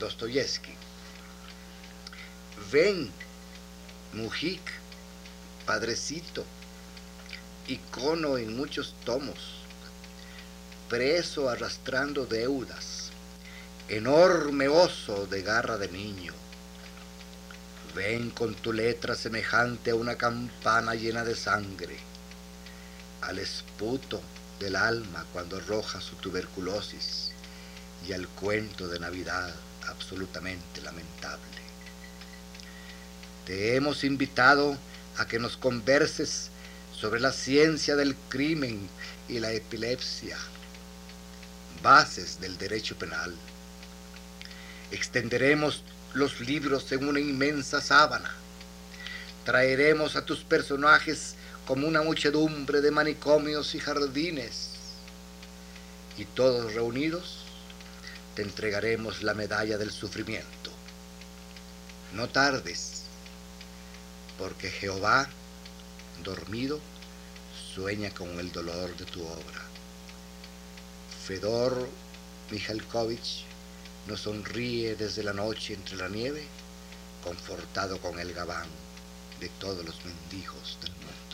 Dostoyevsky. Ven, Mujik, padrecito, icono en muchos tomos, preso arrastrando deudas, enorme oso de garra de niño. Ven con tu letra semejante a una campana llena de sangre, al esputo del alma cuando arroja su tuberculosis y al cuento de Navidad absolutamente lamentable. Te hemos invitado a que nos converses sobre la ciencia del crimen y la epilepsia, bases del derecho penal. Extenderemos los libros en una inmensa sábana. Traeremos a tus personajes como una muchedumbre de manicomios y jardines. Y todos reunidos te entregaremos la medalla del sufrimiento. No tardes, porque Jehová, dormido, sueña con el dolor de tu obra. Fedor Mijalkovich nos sonríe desde la noche entre la nieve, confortado con el gabán de todos los mendigos del mundo.